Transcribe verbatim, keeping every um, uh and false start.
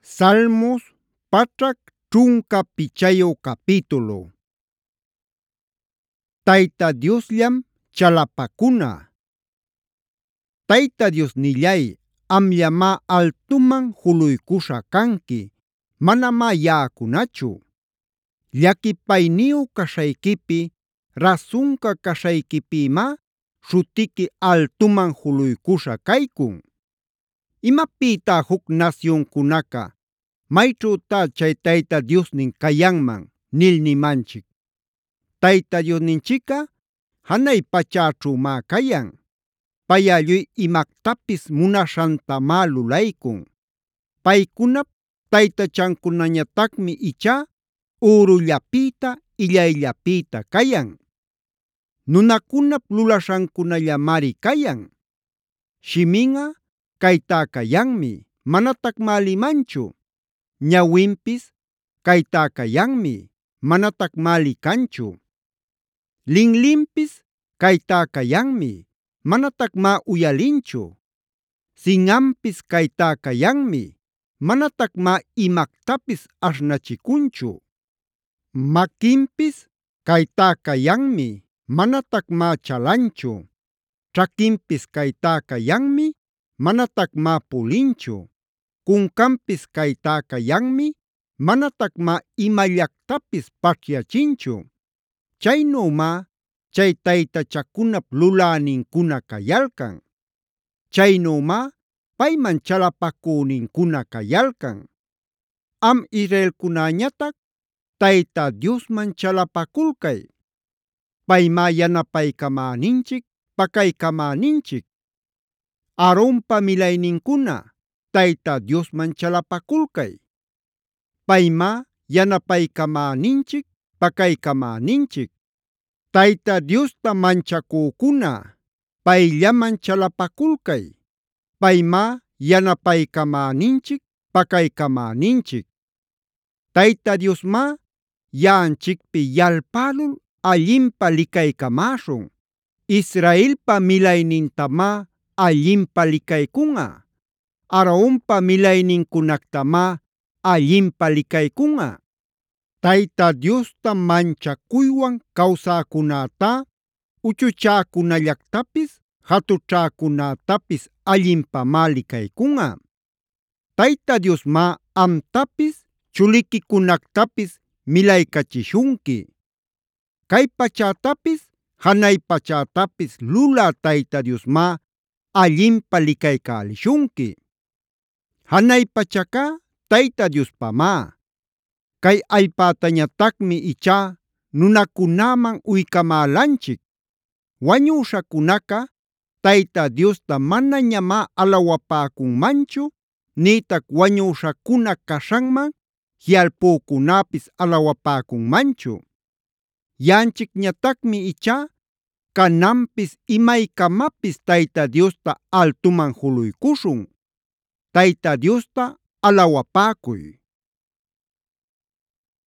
Salmos paćhac ćhunka pichayu capítulo. Tayta Diosllam chalapakuna. Tayta Diosnillay, amllamá altuman juluykusha kanki, manamá yaꞌakunachu. Llaquipayniyu kaśhayquipi, rasunka kaśhaykipïmá śhutiqui altuman juluykusha kaykun. ¿Imapïtá juc nasyunkunaca mayćhütá chay Tayta Diosnin cayanman nil nimanchic? Tayta Diosninchicꞌa janay pachäćhümá cayan. Payꞌa lluy imactapis munaśhantamá lulaycun. Paycunap taytachancunañatacmi ichá ürullapïta, illayllapïta cayan. Nunacunap lulaśhancunallamari cayan. Shiminꞌa kaytá cayanmi, manatacmá limanchu. Ñawinpis kaytá cayanmi, manatacmá licanchu. Linlinpis kaytá cayanmi, manatacmá uyalinchu. Sinꞌanpis kaytá cayanmi, manatacmá imactapis aśhnachicunchu. Maquinpis kaytá cayanmi, manatacmá chalanchu. Ćhaquinpis kaytá cayanmi, manatacmá pulinchu. Cuncanpis kaytá cayanmi, manatacmá imallactapis paćhyachinchu. Chaynümá chay taytachacunap lulänincuna cayalcan. Chaynümá payman chalapacünincuna cayalcan. Am Israelcunäñatac Tayta Diosman chalapaculcay. Paymá yanapaycamäninchic, pacaycamäninchic. Aaronpa milaynincuna Tayta Diosman chalapaculcay. Paymá yanapaycamäninchic, pacaycamäninchic. Tayta Diosta manchacücuna payllaman chalapaculcay. Paymá yanapaycamäninchic, pacaycamäninchic. Tayta Diosmá yaꞌanchicpi yalpälul allinpä licaycamäśhun. Israelpa milaynintamá allinpä licaycunꞌa. Aaronpa milaynincunactamá allinpä licaycunꞌa. Tayta Diosta manchacuywan kawsäcunätá, uchuchäcunallactapis, jatućhäcunätapis allinpamá licaycunꞌa. Tayta Diosmá amtapis, chuliquicunactapis milaycachishunqui. Cay pachätapis, janay pachätapis lulä Tayta Diosmá allinpä licaycälishunqui. Janay pachacá Tayta Diospamá. Kay allpätañatacmi ichá nunacunäman uycamälanchic. Wañüśhacunaca Tayta Diosta manañamá alawapäcunmanchu, nïtac wañüśhacuna caśhanman jiꞌalpücunäpis alawapäcunmanchu. Yaꞌanchicñatacmi ichá cananpis imaykamapis Tayta Diosta altuman juluycuśhun. Tayta Diosta alawapäcuy.